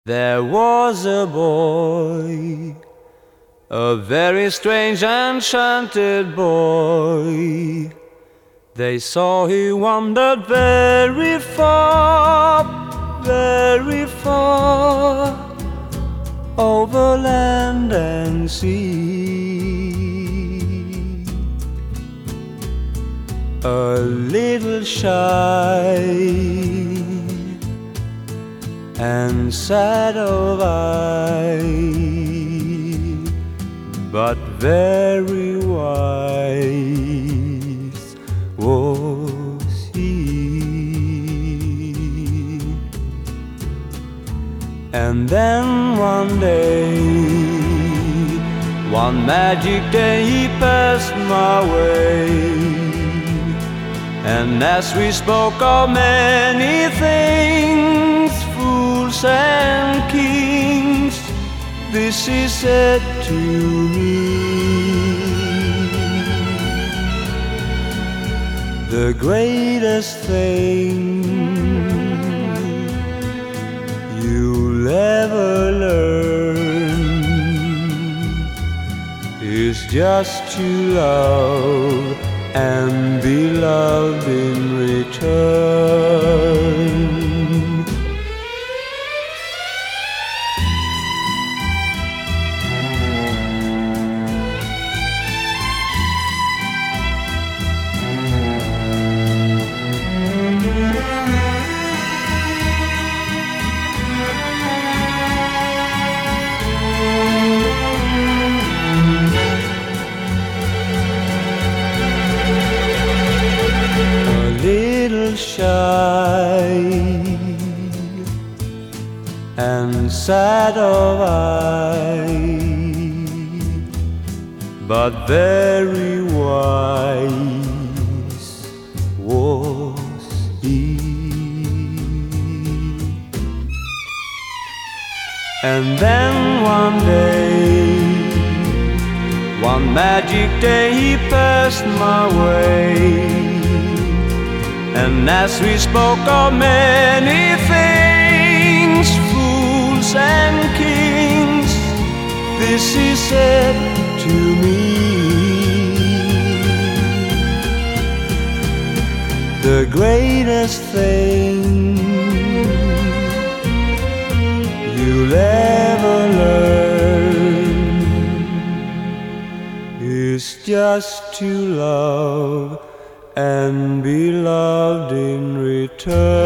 There was a boy, a very strange enchanted boy. They saw he wandered very far, very far, over land and sea. A little shy and sad of eye, but very wise was he. And then one day, one magic day, he passed my way. And as we spoke of many things, fools and kings, this he said to me: the greatest thing you'll ever learn is just to love and be loved in return. Shy and sad of eye, but very wise was he. And then one day, one magic day, he passed my way. And as we spoke of many things, fools and kings, this he said to me: the greatest thing you'll ever learn is just to love and be loved in return.